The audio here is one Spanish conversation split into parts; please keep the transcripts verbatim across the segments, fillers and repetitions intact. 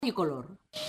y color.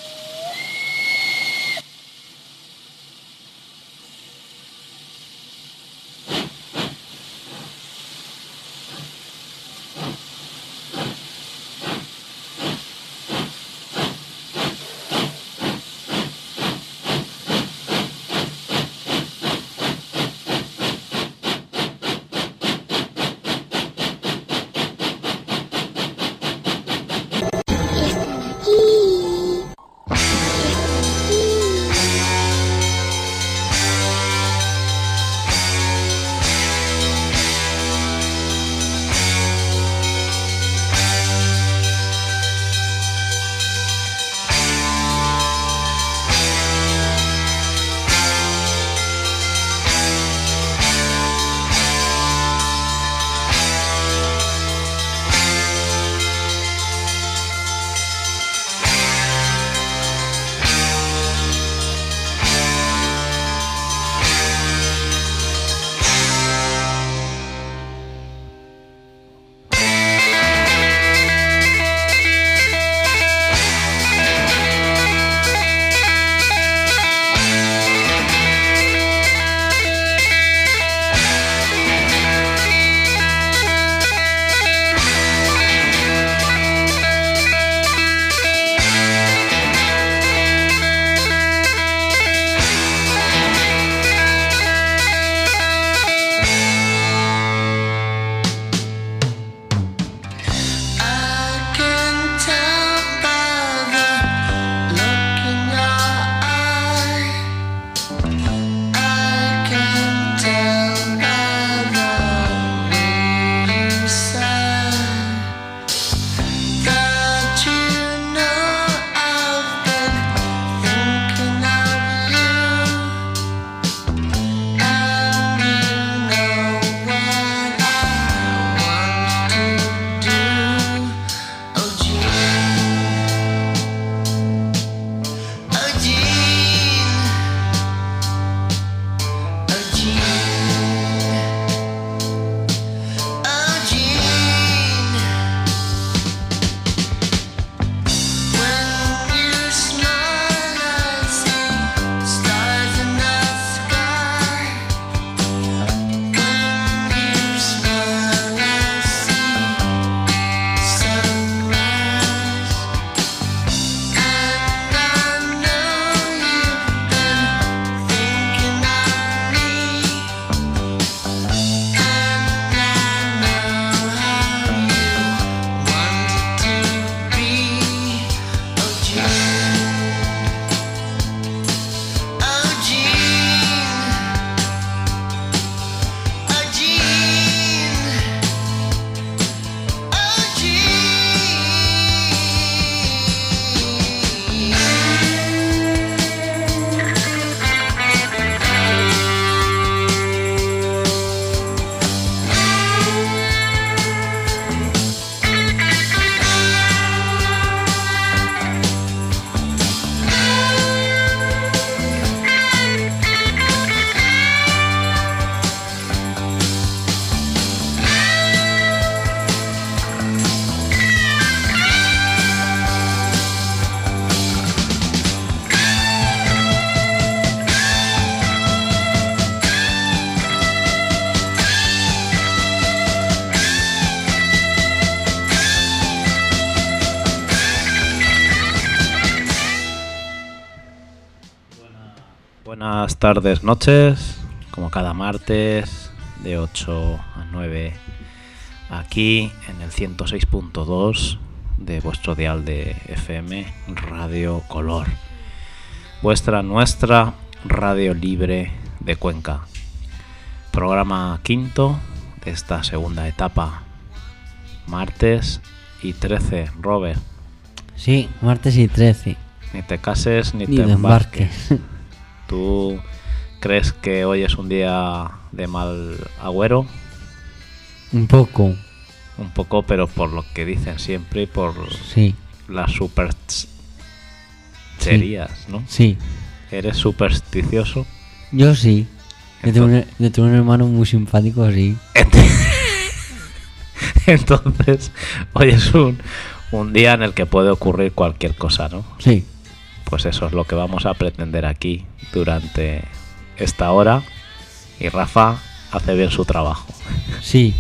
Buenas tardes, noches, como cada martes de ocho a nueve aquí en el ciento seis punto dos de vuestro dial de F M Radio Color, vuestra, nuestra radio libre de Cuenca. Programa quinto de esta segunda etapa, martes y trece, Robert. Sí, martes y trece. Ni te cases ni, ni te embarques. embarques. ¿Tú crees que hoy es un día de mal agüero? Un poco. Un poco, pero por lo que dicen siempre y por sí. las supercherías, sí. ¿no? Sí. ¿Eres supersticioso? Yo sí. Yo tengo, un, yo tengo un hermano muy simpático, sí. Entonces, hoy es un, Un día en el que puede ocurrir cualquier cosa, ¿no? Sí. Pues eso es lo que vamos a pretender aquí durante esta hora. Y Rafa hace bien su trabajo. Sí.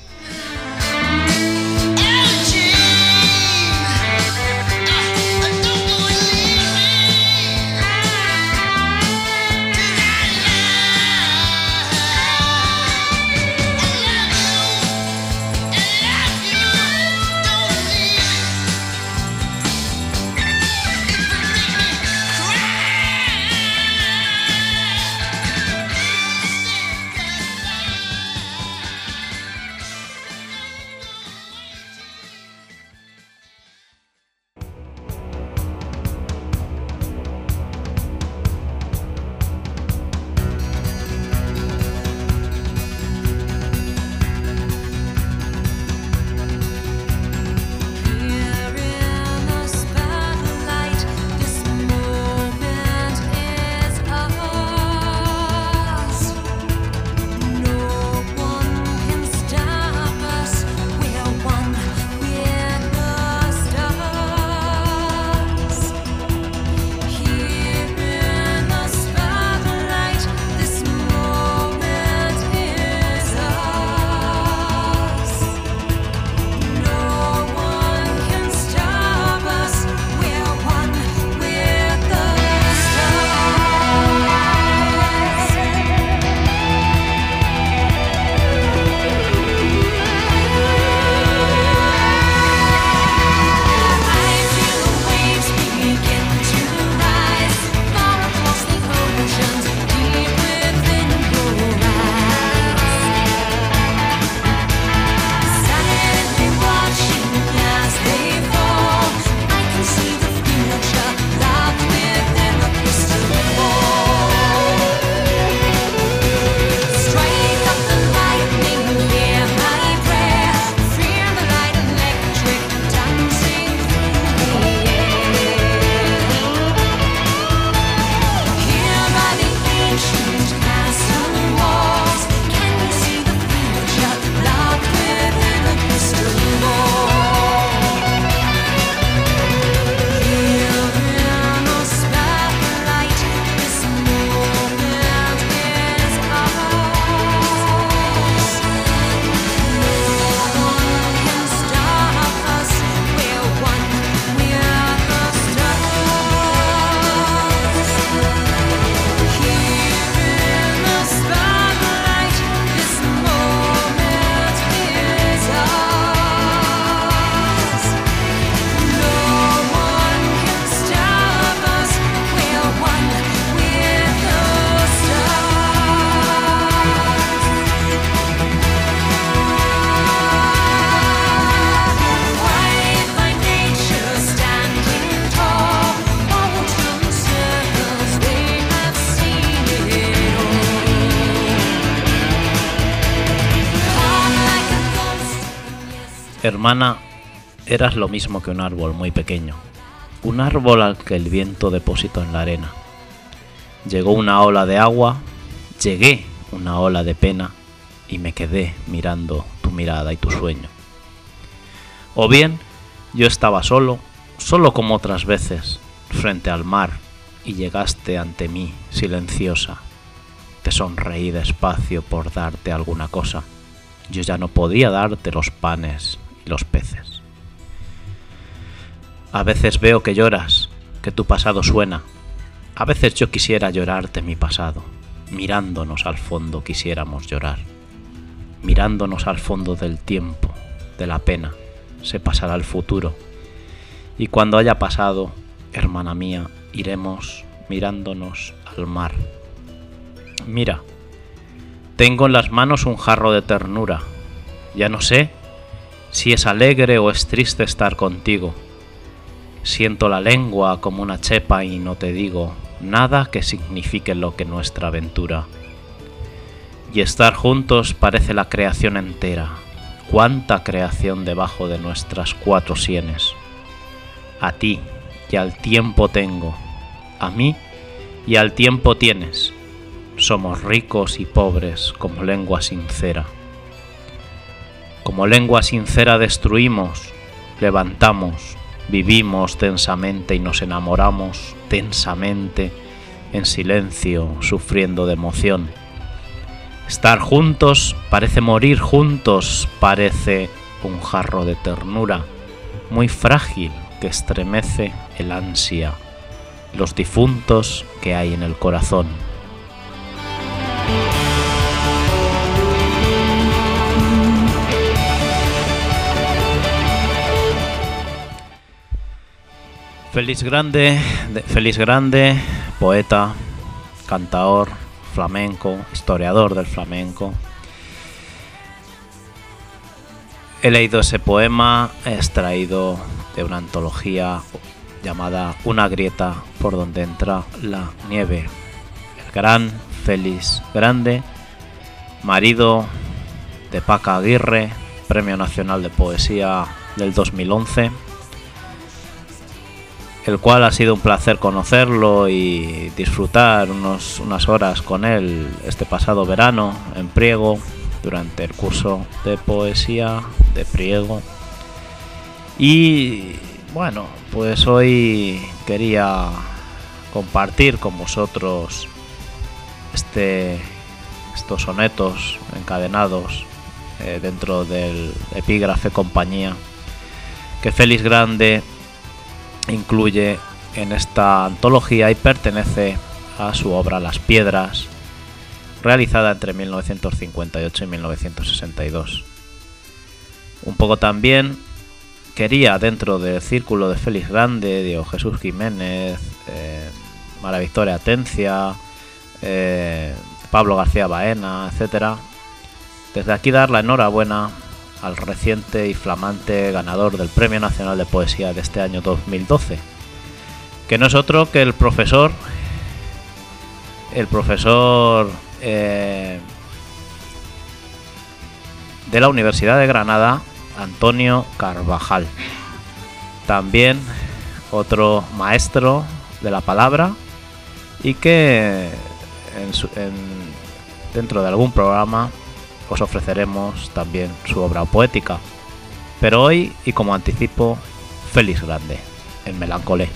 Hermana, eras lo mismo que un árbol muy pequeño, un árbol al que el viento depositó en la arena. Llegó una ola de agua, llegué una ola de pena y me quedé mirando tu mirada y tu sueño. O bien, yo estaba solo, solo como otras veces, frente al mar y llegaste ante mí silenciosa. Te sonreí despacio por darte alguna cosa. Yo ya no podía darte los panes y los peces. A veces veo que lloras, que tu pasado suena. A veces yo quisiera llorarte mi pasado. Mirándonos al fondo quisiéramos llorar. Mirándonos al fondo del tiempo, de la pena, se pasará el futuro. Y cuando haya pasado, hermana mía, iremos mirándonos al mar. Mira, tengo en las manos un jarro de ternura. Ya no sé si es alegre o es triste estar contigo. Siento la lengua como una chepa y no te digo nada que signifique lo que nuestra aventura. Y estar juntos parece la creación entera. Cuánta creación debajo de nuestras cuatro sienes. A ti y al tiempo tengo. A mí y al tiempo tienes. Somos ricos y pobres como lengua sincera. Como lengua sincera destruimos, levantamos, vivimos tensamente y nos enamoramos tensamente, en silencio, sufriendo de emoción. Estar juntos parece morir juntos, parece un jarro de ternura, muy frágil que estremece el ansia, los difuntos que hay en el corazón. Félix Grande, Félix Grande, poeta, cantaor, flamenco, historiador del flamenco. He leído ese poema extraído de una antología llamada Una grieta por donde entra la nieve. El gran Félix Grande, marido de Paca Aguirre, Premio Nacional de Poesía del dos mil once, el cual ha sido un placer conocerlo y disfrutar unos, unas horas con él este pasado verano en Priego durante el curso de poesía de Priego. Y bueno, pues hoy quería compartir con vosotros este, estos sonetos encadenados eh, dentro del epígrafe Compañía que Félix Grande incluye en esta antología y pertenece a su obra Las Piedras, realizada entre mil novecientos cincuenta y ocho y mil novecientos sesenta y dos. Un poco también quería, dentro del círculo de Félix Grande, Diego Jesús Jiménez, eh, María Victoria Atencia, eh, Pablo García Baena, etcétera, desde aquí dar la enhorabuena al reciente y flamante ganador del Premio Nacional de Poesía de este año dos mil doce, que no es otro que el profesor, el profesor eh, de la Universidad de Granada, Antonio Carvajal. También otro maestro de la palabra y que en su, en, dentro de algún programa os ofreceremos también su obra poética. Pero hoy, y como anticipo, Félix Grande, en Melancolé.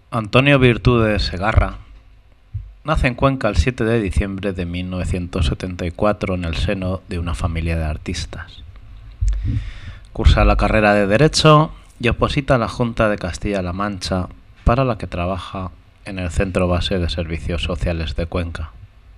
Antonio Virtudes Segarra nace en Cuenca el siete de diciembre de mil novecientos setenta y cuatro en el seno de una familia de artistas. Cursa la carrera de Derecho y oposita a la Junta de Castilla-La Mancha, para la que trabaja en el Centro Base de Servicios Sociales de Cuenca.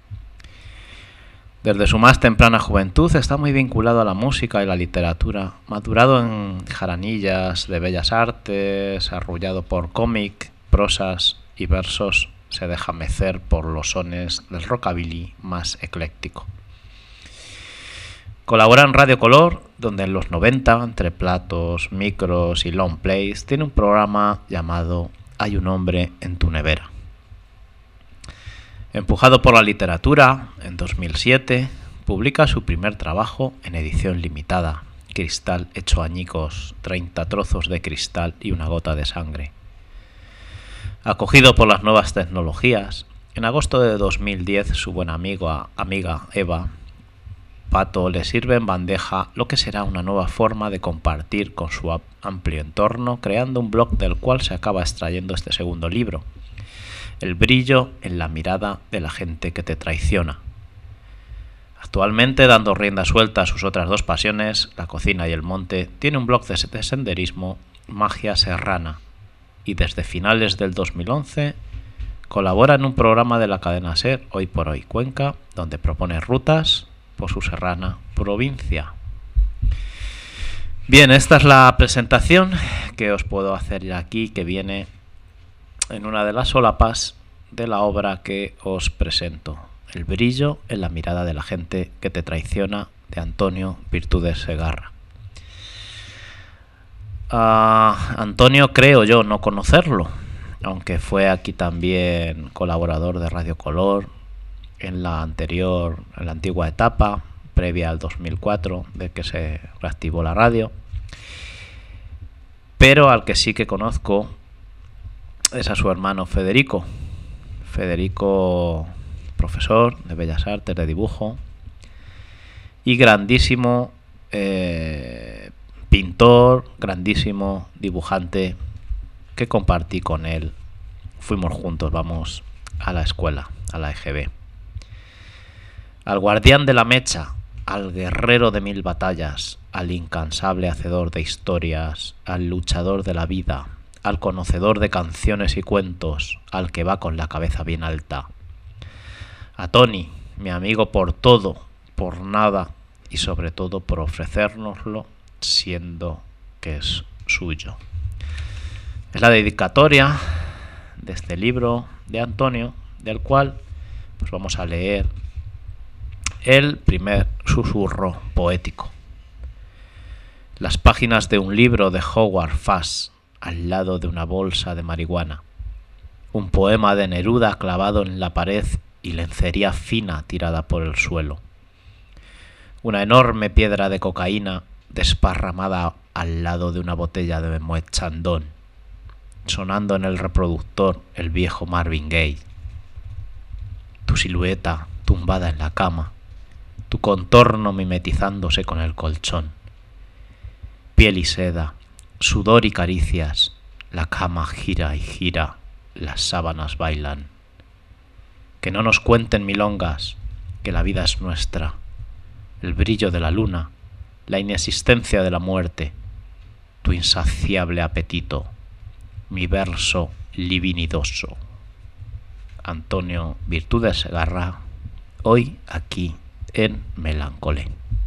Desde su más temprana juventud está muy vinculado a la música y la literatura, madurado en jaranillas de bellas artes, arrullado por cómic, prosas y versos, se deja mecer por los sones del rockabilly más ecléctico. Colabora en Radio Color, donde en los noventa, entre platos, micros y long plays, tiene un programa llamado Hay un hombre en tu nevera. Empujado por la literatura, en dos mil siete publica su primer trabajo en edición limitada, Cristal hecho añicos, treinta trozos de cristal y una gota de sangre. Acogido por las nuevas tecnologías, en agosto de dos mil diez su buena amiga, amiga Eva Pato le sirve en bandeja lo que será una nueva forma de compartir con su amplio entorno, creando un blog del cual se acaba extrayendo este segundo libro, El brillo en la mirada de la gente que te traiciona. Actualmente, dando rienda suelta a sus otras dos pasiones, la cocina y el monte, tiene un blog de senderismo, Magia Serrana, y desde finales del dos mil once colabora en un programa de la cadena SER, Hoy por Hoy Cuenca, donde propone rutas por su serrana provincia. Bien, esta es la presentación que os puedo hacer ya aquí, que viene en una de las solapas de la obra que os presento, El brillo en la mirada de la gente que te traiciona, de Antonio Virtudes Segarra. Uh, Antonio creo yo no conocerlo, aunque fue aquí también colaborador de Radio Color en la anterior, en la antigua etapa, previa al dos mil cuatro, de que se reactivó la radio. Pero al que sí que conozco es a su hermano Federico. Federico, profesor de Bellas Artes, de dibujo, y grandísimo eh, pintor, grandísimo dibujante, que compartí con él. Fuimos juntos, vamos a la escuela, a la E G B. Al guardián de la mecha, al guerrero de mil batallas, al incansable hacedor de historias, al luchador de la vida, al conocedor de canciones y cuentos, al que va con la cabeza bien alta. A Tony, mi amigo por todo, por nada y sobre todo por ofrecérnoslo, siendo que es suyo. Es la dedicatoria de este libro de Antonio, del cual pues vamos a leer el primer susurro poético. Las páginas de un libro de Howard Fass al lado de una bolsa de marihuana. Un poema de Neruda clavado en la pared y lencería fina tirada por el suelo. Una enorme piedra de cocaína desparramada al lado de una botella de Moet Chandon. Sonando en el reproductor el viejo Marvin Gaye. Tu silueta tumbada en la cama. Tu contorno mimetizándose con el colchón. Piel y seda, sudor y caricias, la cama gira y gira, las sábanas bailan. Que no nos cuenten milongas, que la vida es nuestra, el brillo de la luna, la inexistencia de la muerte, tu insaciable apetito, mi verso livinidoso. Antonio Virtudes Segarra, hoy aquí en Melancolé.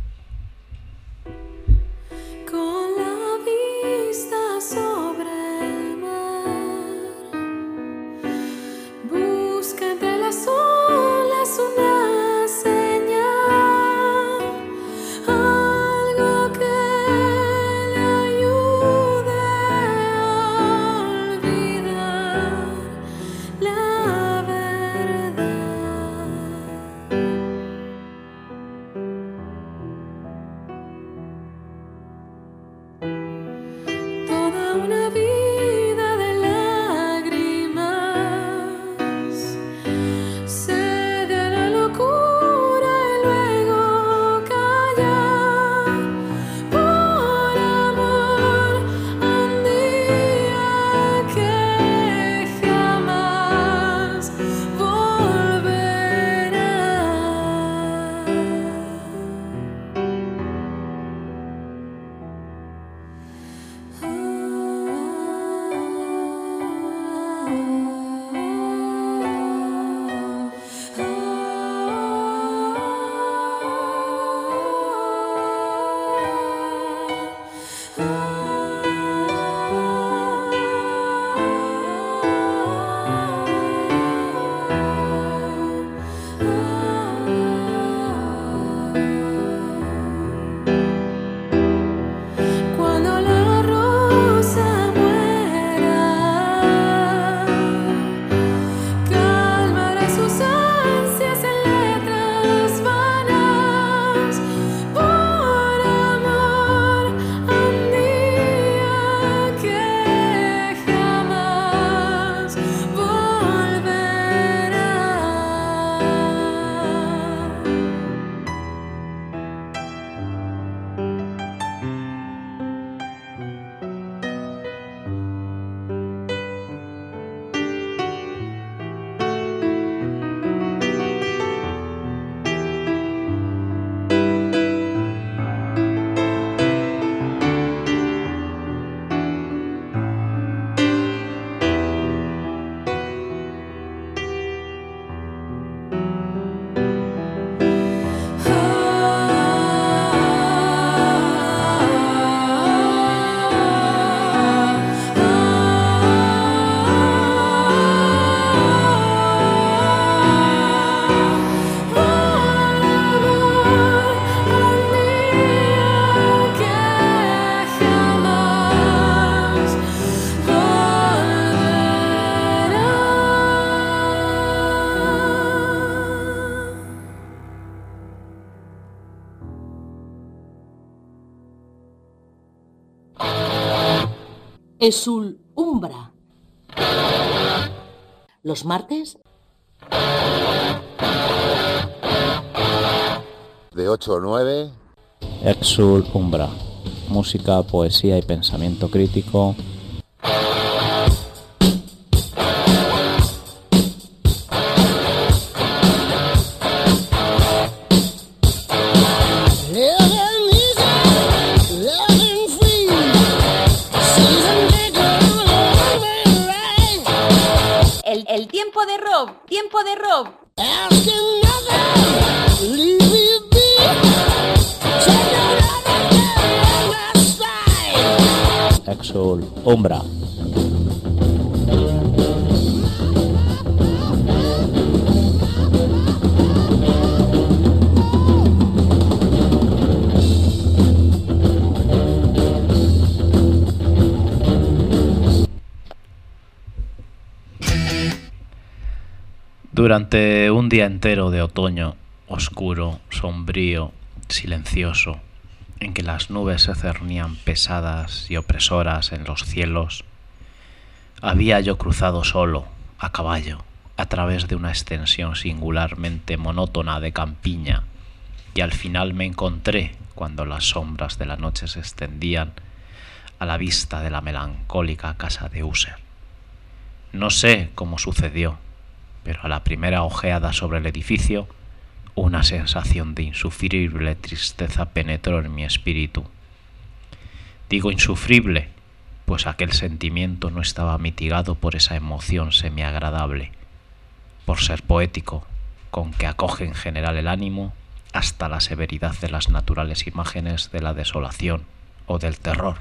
Con la vista sobre el mar, busca entre las olas una señal, algo que le ayude a olvidar la verdad. Toda una vida de lágrimas, sed de la locura y luego callar por amor a un día quejar. Exul Umbra. Los martes de ocho a nueve. Exul Umbra. Música, poesía y pensamiento crítico. El, el tiempo de Rob, tiempo de Rob. Exul Umbra. Durante un día entero de otoño, oscuro, sombrío, silencioso, en que las nubes se cernían pesadas y opresoras en los cielos, había yo cruzado solo, a caballo, a través de una extensión singularmente monótona de campiña, y al final me encontré, cuando las sombras de la noche se extendían, a la vista de la melancólica casa de User. No sé cómo sucedió, pero a la primera ojeada sobre el edificio, una sensación de insufrible tristeza penetró en mi espíritu. Digo insufrible, pues aquel sentimiento no estaba mitigado por esa emoción semiagradable, por ser poético, con que acoge en general el ánimo hasta la severidad de las naturales imágenes de la desolación o del terror.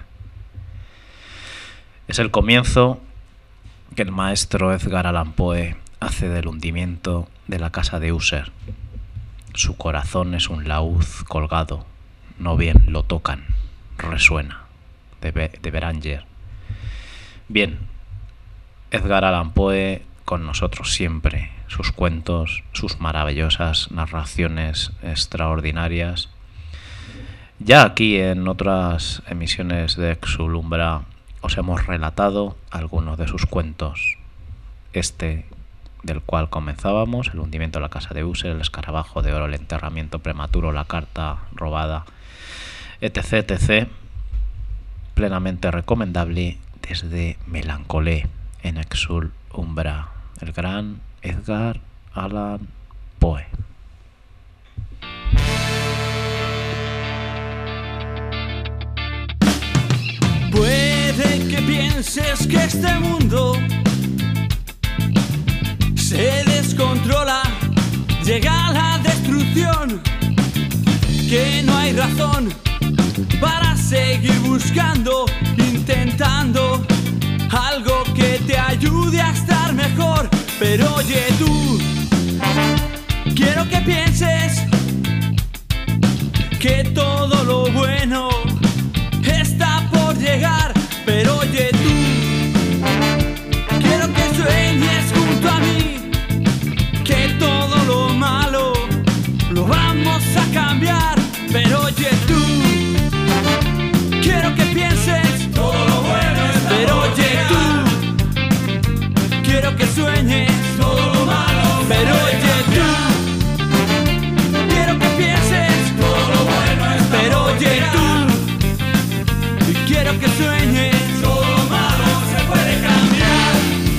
Es el comienzo que el maestro Edgar Allan Poe hace del hundimiento de la casa de User. Su corazón es un laúd colgado, no bien lo tocan, resuena, de, Be- de Beranger. Bien, Edgar Allan Poe con nosotros siempre, sus cuentos, sus maravillosas narraciones extraordinarias. Ya aquí en otras emisiones de Exul Umbra os hemos relatado algunos de sus cuentos. Este del cual comenzábamos, el hundimiento de la casa de User, el escarabajo de oro, el enterramiento prematuro, la carta robada, etc, etc, plenamente recomendable desde Melancolé en Exul Umbra, el gran Edgar Allan Poe. Puede que pienses que este mundo se descontrola, llega la destrucción, que no hay razón para seguir buscando, intentando algo que te ayude a estar mejor. Pero oye tú, quiero que pienses que todo lo bueno está por llegar. Pero oye tú, quiero que sueñes junto a mí que todo lo malo lo vamos a cambiar. Pero oye tú, quiero que pienses todo lo bueno está. Pero oye tú, quiero que sueñes todo lo malo. Pero oye tú, quiero que pienses todo lo bueno está. Pero oye tú, quiero que sueñes todo lo malo se puede cambiar.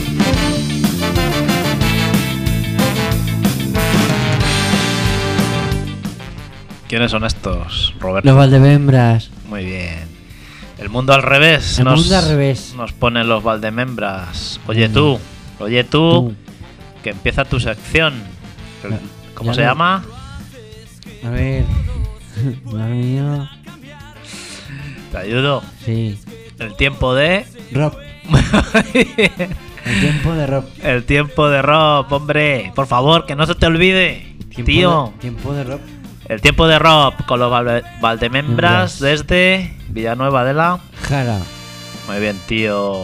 ¿Quiénes son estos, Roberto? Los Valdemembras. Muy bien. El mundo al revés. El nos, mundo al revés. Nos ponen los Valdemembras. Oye Mm. tú, oye tú, Tú. que empieza tu sección. Ya- ¿Cómo ya se no- llama? A ver. Madre mía. Te ayudo. Sí. El tiempo de... Rob. El tiempo de Rob. El tiempo de Rob, hombre. Por favor, que no se te olvide. Tiempo Tío. de- tiempo de Rob. El tiempo de Rob con los Valde- Valdemembras Membras. desde Villanueva de la... Jara. Muy bien, tío.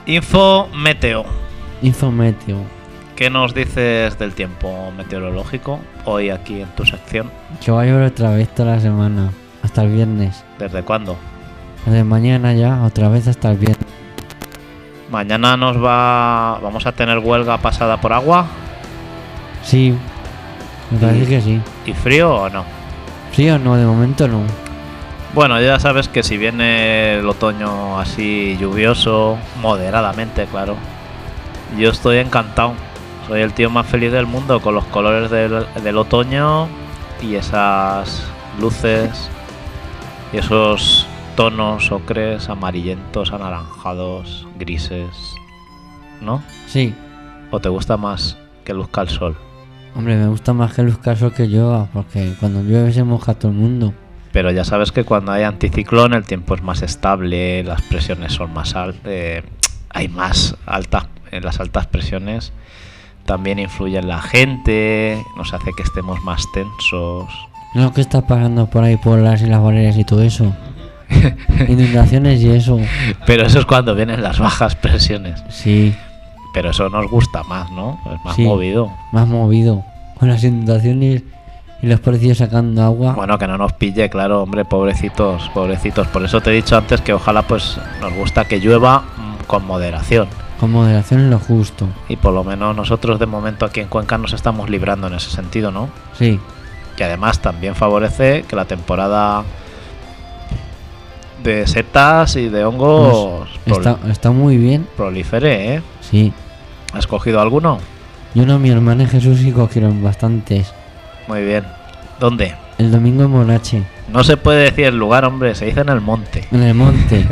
Info meteo. Infometeo. ¿Qué nos dices del tiempo meteorológico hoy aquí en tu sección? Que va a llover otra vez toda la semana. Hasta el viernes. ¿Desde cuándo? Desde mañana ya, otra vez hasta el viernes. Mañana nos va... ¿Vamos a tener huelga pasada por agua? Sí. Me parece que sí. ¿Y frío o no? ¿Sí o no? De momento no. Bueno, ya sabes que si viene el otoño así lluvioso, moderadamente, claro, yo estoy encantado. Soy el tío más feliz del mundo con los colores del, del otoño y esas luces y esos tonos ocres, amarillentos, anaranjados, grises, ¿no? Sí. ¿O te gusta más que luzca el sol? Hombre, me gusta más que luzca el sol que llueva, porque cuando llueve se moja todo el mundo. Pero ya sabes que cuando hay anticiclón el tiempo es más estable, las presiones son más altas, eh, hay más altas, en las altas presiones también influye en la gente, nos hace que estemos más tensos. Lo que está pasando por ahí por las Islas Baleares y todo eso. Inundaciones y eso. Pero eso es cuando vienen las bajas presiones. Sí. Pero eso nos gusta más, ¿no? Es más Sí, movido. Más movido. Con las inundaciones y los policías sacando agua. Bueno, que no nos pille, claro, hombre, pobrecitos, pobrecitos. Por eso te he dicho antes que ojalá pues nos gusta que llueva mmm, con moderación. Con moderación en lo justo. Y por lo menos nosotros de momento aquí en Cuenca nos estamos librando en ese sentido, ¿no? Sí. Que además también favorece que la temporada de setas y de hongos Pues está, prol- está muy bien. prolifere, ¿eh? Sí. ¿Has cogido alguno? Yo no, mi hermana y Jesús sí cogieron bastantes. Muy bien. ¿Dónde? El domingo en Monache. No se puede decir el lugar, hombre, se dice en el monte. En el monte.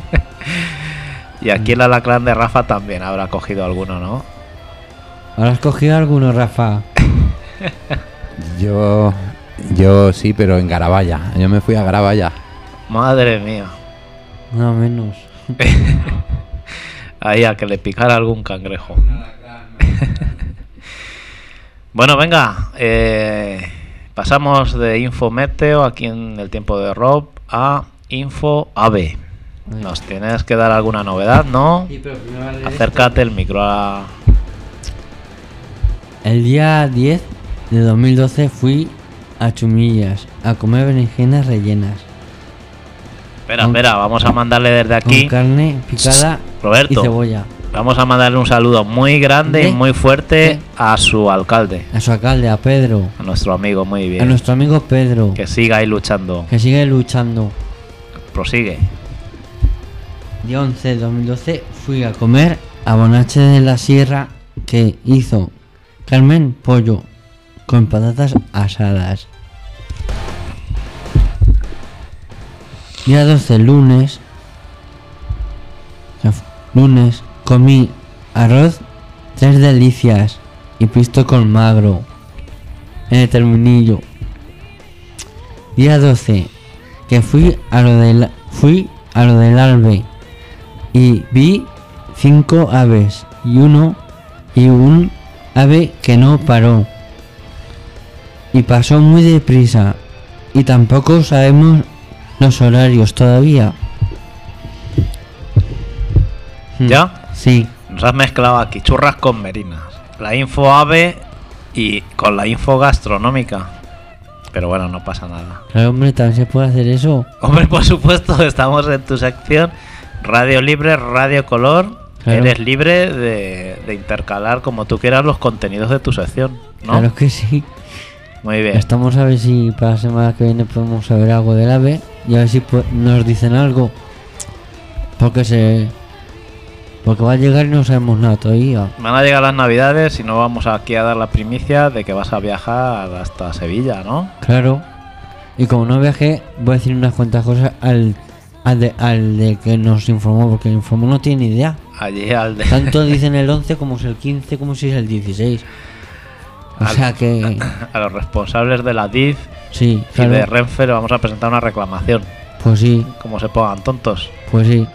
Y aquí el alacrán de Rafa también habrá cogido alguno, ¿no? ¿Ahora has cogido alguno, Rafa? Yo, yo sí, pero en Garabaya. Yo me fui a Garabaya. Madre mía. No menos. Ahí a que le picara algún cangrejo. Bueno, venga. Eh, pasamos de Info Meteo aquí en el tiempo de Rob a Info A V. Nos tienes que dar alguna novedad, ¿no? Acércate el micro a... El día diez de dos mil doce fui a Chumillas a comer berenjenas rellenas. Espera, Con- espera, vamos a mandarle desde Con aquí... carne picada Roberto. y cebolla. Vamos a mandarle un saludo muy grande y ¿De? muy fuerte ¿De? a su alcalde, A su alcalde, a Pedro. a nuestro amigo, muy A bien. nuestro amigo Pedro. Que siga ahí luchando. Que sigue luchando. Prosigue. Día once de dos mil doce fui a comer a Bonache de la Sierra, que hizo Carmen pollo con patatas asadas. Día doce, lunes. o sea, f- Lunes comí arroz tres delicias y pisto con magro en el terminillo. Día doce, que fui a lo del fui a lo del Albe y vi cinco aves y uno y un ave que no paró y pasó muy deprisa y tampoco sabemos los horarios todavía. Hmm. ¿Ya? Sí, Nos has mezclado aquí churras con merinas. La info ave y con la info gastronómica. Pero bueno, no pasa nada. claro, hombre, también se puede hacer eso. Hombre, por supuesto, estamos en tu sección Radio Libre, Radio Color. Claro. Eres libre de, de intercalar como tú quieras los contenidos de tu sección, ¿no? Claro que sí. Muy bien. Estamos a ver si para la semana que viene podemos saber algo del ave y a ver si pu- nos dicen algo. Porque se... Porque va a llegar y no sabemos nada todavía. Van a llegar las navidades y no vamos aquí a dar la primicia de que vas a viajar hasta Sevilla, ¿no? Claro. Y como no viajé, voy a decir unas cuantas cosas al, al, de, al de que nos informó, porque el informó no tiene ni idea. Allí al de... Tanto dicen el once como es el quince, como si es el dieciséis. O Al- sea que... A los responsables de la D I F Sí, y de claro. Renfe le vamos a presentar una reclamación. Pues sí, Como se pongan tontos. pues sí.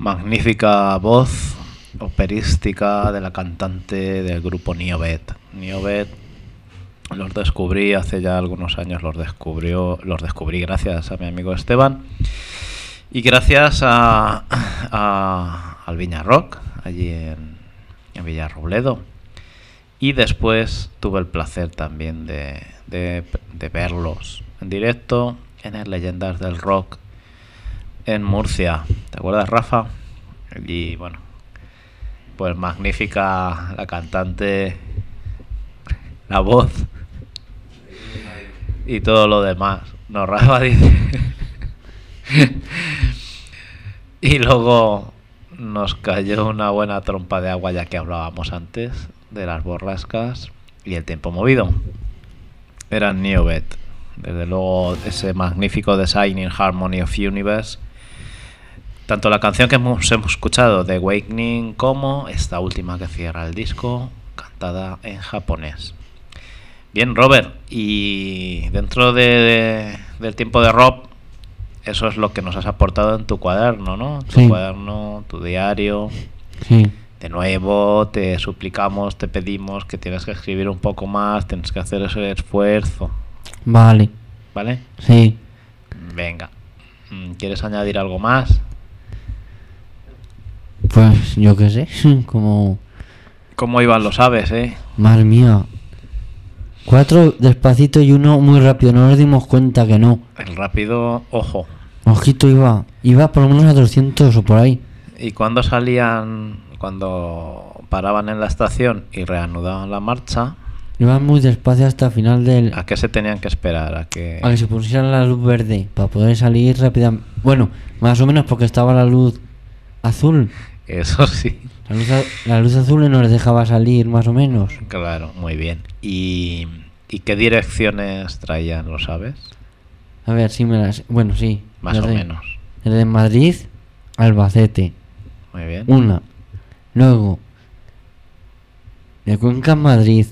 magnífica voz operística de la cantante del grupo Niobet. Niobet los descubrí hace ya algunos años, los descubrió, los descubrí gracias a mi amigo Esteban y gracias a, a al Viña Rock allí en, en Villarrobledo. Y después tuve el placer también de, de, de verlos en directo en el Leyendas del Rock en Murcia. ¿Te acuerdas, Rafa? Y bueno, pues magnífica la cantante, la voz y todo lo demás. No, Rafa dice. Y luego nos cayó una buena trompa de agua, ya que hablábamos antes de las borrascas y el tiempo movido. Eran Niobet. Desde luego ese magnífico Designing Harmony of Universe. Tanto la canción que hemos, hemos escuchado de Awakening como esta última que cierra el disco, cantada en japonés. Bien, Robert, y dentro de, de, del tiempo de Rob, eso es lo que nos has aportado en tu cuaderno, ¿no? Tu Sí. cuaderno, tu diario. Sí. De nuevo, te suplicamos, te pedimos que tienes que escribir un poco más, tienes que hacer ese esfuerzo, Vale. ¿vale? Sí. Venga. ¿Quieres añadir algo más? Pues yo qué sé. Como... ¿Cómo iban los aves, eh? Madre mía. Cuatro despacito y uno muy rápido. No nos dimos cuenta que no. El rápido, ojo. Ojito iba. Iba por lo menos a doscientos o por ahí. ¿Y cuando salían, cuando paraban en la estación y reanudaban la marcha, Iba muy despacio hasta el final del... a qué se tenían que esperar? A que... A que se pusieran la luz verde para poder salir rápidamente. Bueno, más o menos porque estaba la luz azul. Eso sí. La luz, a- la luz azul no les dejaba salir más o menos. Claro, muy bien. ¿Y, y qué direcciones traían, lo sabes? A ver, sí me las... Bueno, sí. Más o desde- menos. Desde Madrid a Albacete. Muy bien. Una. Luego, de Cuenca a Madrid.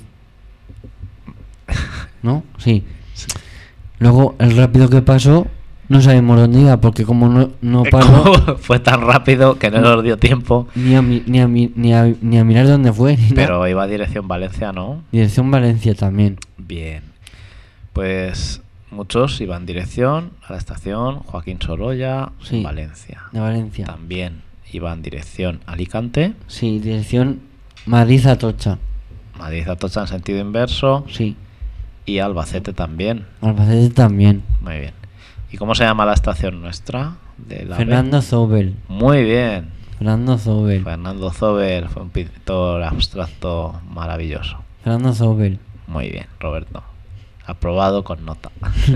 ¿No? Sí. Luego, el rápido que pasó, no sabemos dónde iba, porque como no, no Eh, paró ¿cómo? Fue tan rápido que no nos dio tiempo. ni a, mi- ni, a, mi- ni, a, ni a mirar dónde fue. Ni nada. Pero iba a dirección Valencia, ¿no? Dirección Valencia también. Bien. Pues muchos iban dirección a la estación Joaquín Sorolla, Sí. en Valencia. De Valencia. También iban dirección Alicante, Sí, dirección Madrid-Atocha. Madrid-Atocha en sentido inverso Sí. y Albacete también. Albacete también. Muy bien. ¿Y cómo se llama la estación nuestra? De la Fernando Zobel. Muy bien. Fernando Zobel. Fernando Zober fue un pintor abstracto maravilloso. Fernando Zobel. Muy bien, Roberto. Aprobado con nota.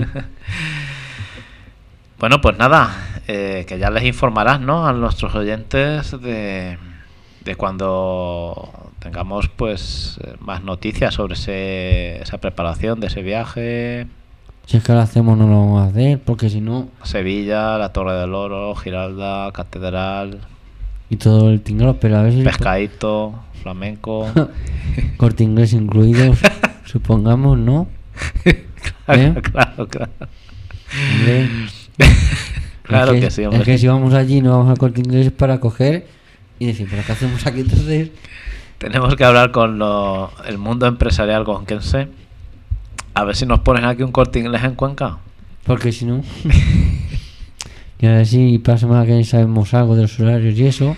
Bueno, pues nada, eh, que ya les informarás, ¿no? A nuestros oyentes de, de cuando tengamos pues eh, más noticias sobre ese, esa preparación de ese viaje. Si es que lo hacemos, no lo vamos a hacer, porque si no, Sevilla, la Torre del Oro, Giralda, Catedral, y todo el tinglado, pero a ver si Pescadito, Flamenco. Corte Inglés incluidos, supongamos, ¿no? Claro, ¿Eh? claro, claro. Hombre, Claro es que sí, hombre. Es que si vamos allí, no vamos al Corte Inglés para coger y decir, ¿pero qué hacemos aquí entonces? Tenemos que hablar con lo- el mundo empresarial conquense. A ver si nos ponen aquí un Corte Inglés en Cuenca. Porque si no... Y a ver si para la semana que viene sabemos algo de los horarios y eso.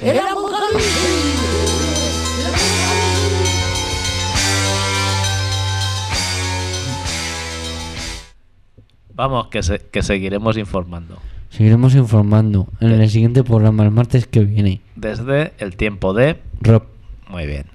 Vamos, que, se- que seguiremos informando. Seguiremos informando en el siguiente programa, el martes que viene. Desde el tiempo de... Rob. Muy bien.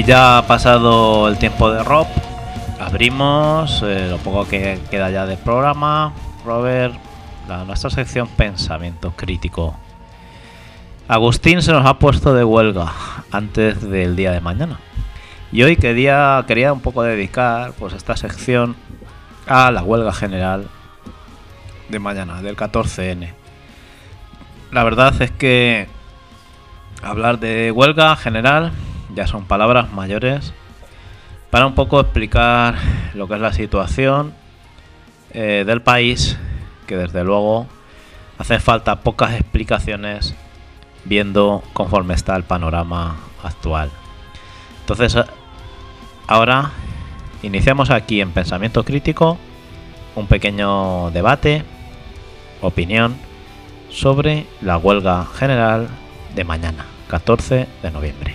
Ya ha pasado el tiempo de Rob. Abrimos eh, lo poco que queda ya del programa. Robert, la, nuestra sección Pensamiento Crítico. Agustín se nos ha puesto de huelga antes del día de mañana. Y hoy quería, quería un poco dedicar pues esta sección a la huelga general de mañana, del catorce ene. La verdad es que hablar de huelga general ya son palabras mayores para un poco explicar lo que es la situación eh, del país, que desde luego hace falta pocas explicaciones viendo conforme está el panorama actual. Entonces ahora iniciamos aquí en Pensamiento Crítico un pequeño debate, opinión sobre la huelga general de mañana, catorce de noviembre.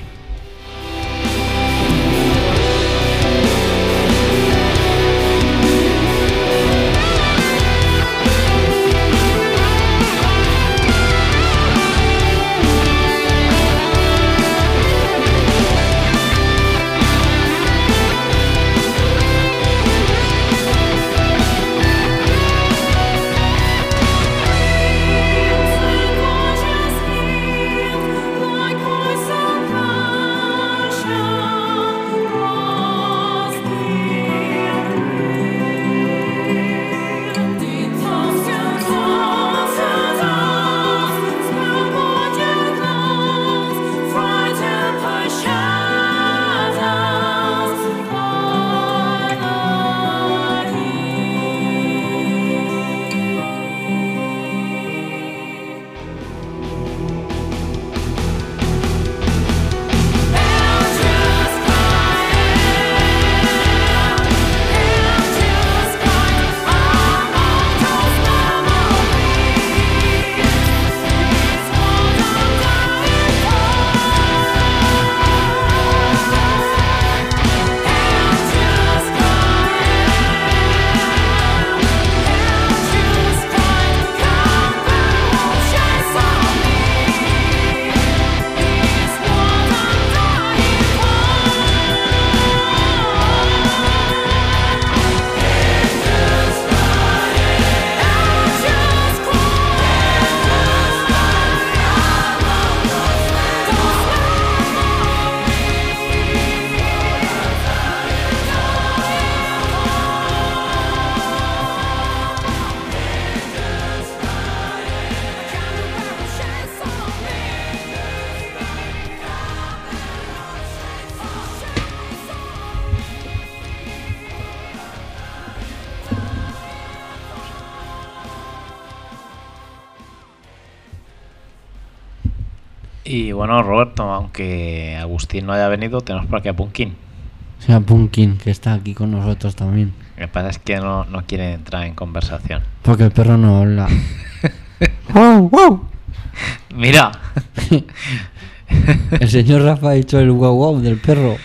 Y bueno, Roberto, aunque Agustín no haya venido, tenemos por aquí a Punkin. O sea, Punkin, que está aquí con nosotros también. Lo que pasa es que no, no quiere entrar en conversación. Porque el perro no habla. ¡Wow, wow! ¡Mira! El señor Rafa ha dicho el wow, wow del perro.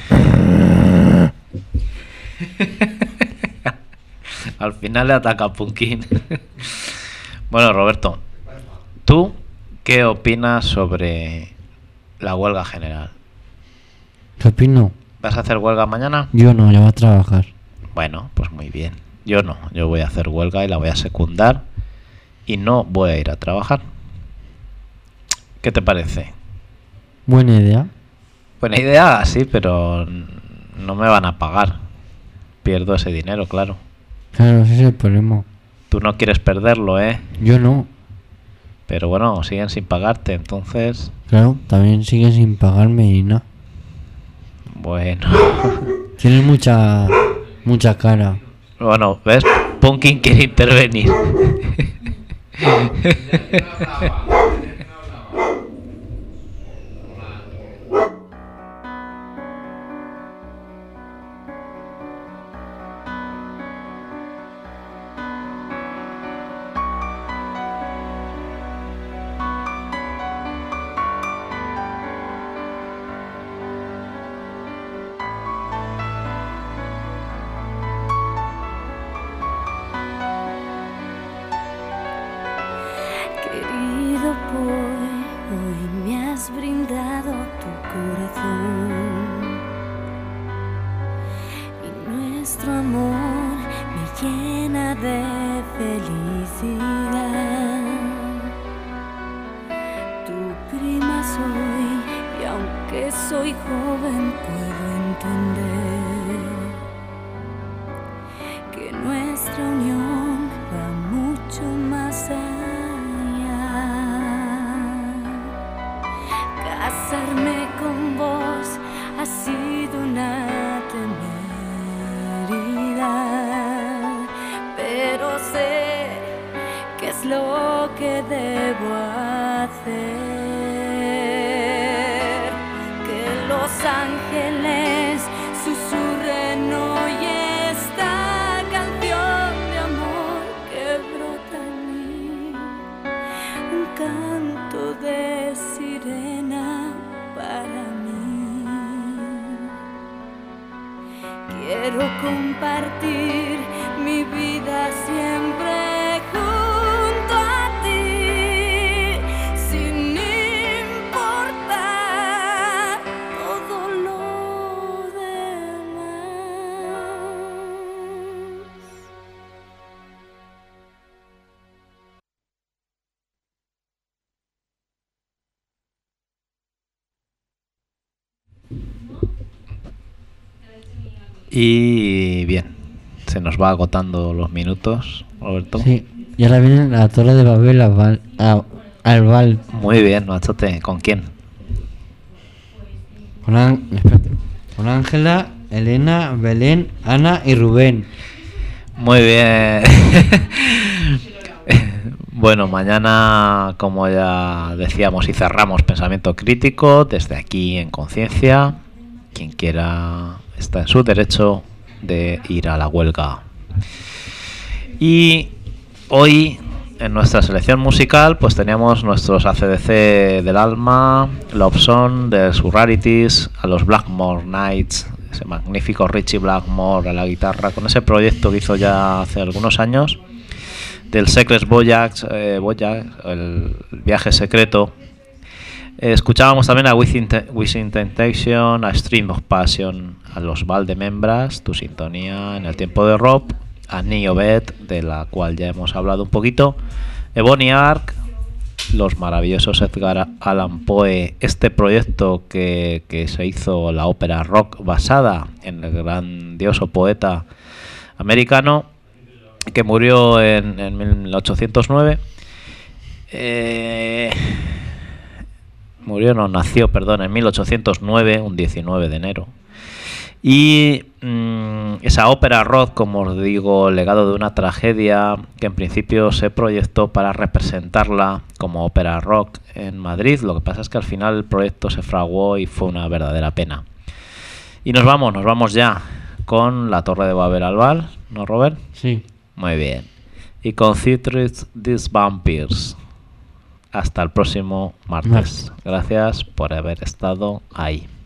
Al final le ataca a Punkin. Bueno, Roberto, ¿tú qué opinas sobre la huelga general? ¿Qué opino? ¿Vas a hacer huelga mañana? Yo no, yo voy a trabajar. Bueno, pues muy bien. Yo no, yo voy a hacer huelga y la voy a secundar y no voy a ir a trabajar. ¿Qué te parece? Buena idea. Buena idea, sí, pero no me van a pagar. Pierdo ese dinero, claro. Claro, ese es el problema. Tú no quieres perderlo, ¿eh? Yo no. Pero bueno, siguen sin pagarte, entonces... Claro, también siguen sin pagarme y nada. Bueno. Tienes mucha... mucha cara. Bueno, ¿ves? Punkin quiere intervenir. Querido de felicidad. Tu prima soy y aunque soy joven puedo entender que nuestra unión va mucho más allá. Casarme con vos ha sido una temeridad, pero sé que es lo que debo hacer. Que los ángeles susurren hoy esta canción de amor que brota en mí, un canto de sirena para mí. Quiero compartir mi vida siempre junto a ti, sin importar todo lo demás. Y bien, se nos va agotando los minutos, Roberto. Sí, y ahora viene la Torre de Babel a Val- a- al Val. Muy bien, machote. ¿Con quién? Con Án- espérate. Con Ángela, Elena, Belén, Ana y Rubén. Muy bien. Bueno, mañana, como ya decíamos y cerramos, pensamiento crítico desde aquí en Conciencia. Quien quiera está en su derecho de ir a la huelga. Y hoy en nuestra selección musical pues teníamos nuestros A C D C del alma, Love Song de sus Rarities, a los Blackmore Nights, ese magnífico Richie Blackmore a la guitarra, con ese proyecto que hizo ya hace algunos años del Secret Voyage, eh, Voyage el viaje secreto. Eh, escuchábamos también a Within, Te- Within Temptation, a Stream of Passion, a los Valdemembras, Tu Sintonía en el Tiempo de Rob, a Niobet, de la cual ya hemos hablado un poquito, Ebony Ark, los maravillosos Edgar Allan Poe, este proyecto que, que se hizo la ópera rock basada en el grandioso poeta americano que murió en, en mil ochocientos nueve. Eh, murió, no, nació, perdón, en mil ochocientos nueve, un diecinueve de enero. Y mmm, esa ópera rock, como os digo, legado de una tragedia que en principio se proyectó para representarla como ópera rock en Madrid. Lo que pasa es que al final el proyecto se fraguó y fue una verdadera pena. Y nos vamos, nos vamos ya con la Torre de Babel al Val, ¿no, Robert? Sí. Muy bien. Y con Citrus These Vampires. Hasta el próximo martes. Martes. Gracias por haber estado ahí.